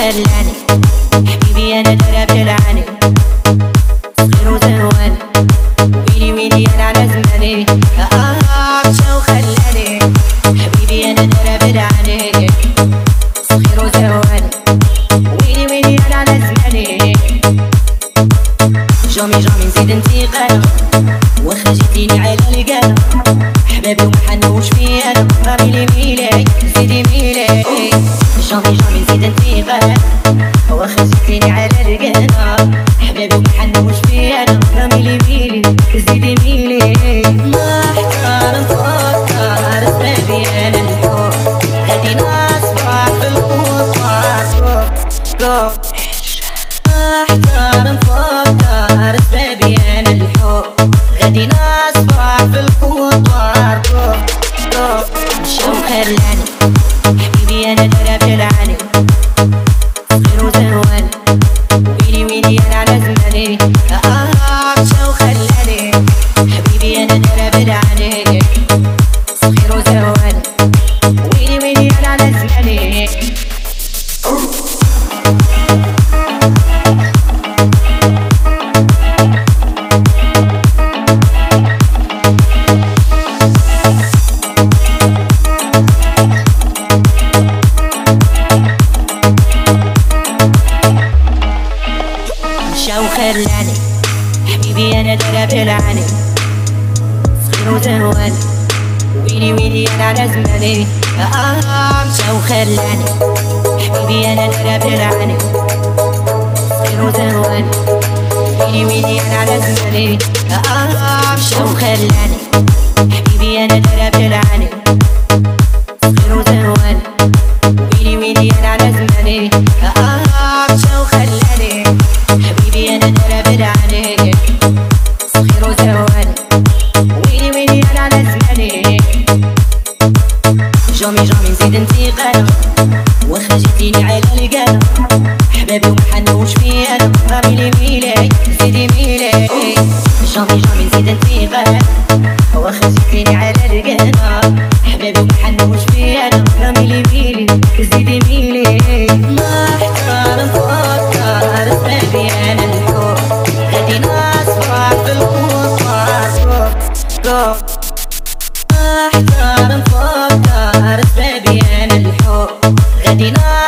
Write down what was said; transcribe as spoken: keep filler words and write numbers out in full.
وخلاني حبيبي انا درب العاني صغير وزهوان ويلي ويلي انا على زماني اه مشى وخلاني حبيبي انا درب العاني صغير وزهوان ويلي ويلي انا على زماني جامي جامي نزيد انتقال واخا جيتيني على القلب حبابي وما حنوش فيا انا رامي لي ميلي زيدي ميلي جامي جامي نزيد انتقال واخا جيتيني على القلب حبابي وما حنوش فيا انا رامي لي ميلي زيدي ميلي ما احتار نفكر سبابي انا الحب غادي نصبح في القطار ما احتار نفكر سبابي انا الحب غادي نصبح في القطار مشى وخلاني حبيبي انا درب العاني صغير وزهوان ويلي ويلي انا على زماني اه مشى وخلاني حبيبي انا درب العاني صغير وزهوان ويلي ويلي انا على زماني مشى وخلاني حبيبي انا درب العاني صغير وزهوان ويلي ويلي انا على زماني اه مشى وخلاني حبيبي انا درب العاني صغير وزهوان ويلي ويلي انا على زماني اه مشى وخلاني حبيبي انا درب العاني صغير وزهوان ويلي ويلي انا على زماني اه مشى وخلاني حبيبي انا درب العاني صغير وزهوان ويلي ويلي انا على زماني جامي جامي نزيد انتقال واخا جيتيني على القلب حبابي وما حنوش فيا انا رامي لي ميلي زيدي ميلي جامي جامي نزيد انتقال واخا جيتيني على القلب حبابي وما حنوش فيا انا رامي لي ميلي زيدي ميلي ما احتار نفكر سبابي انا الحب غادي نصبح في القطار ما احتار نفكر سبابي انا الحب غادي نصبح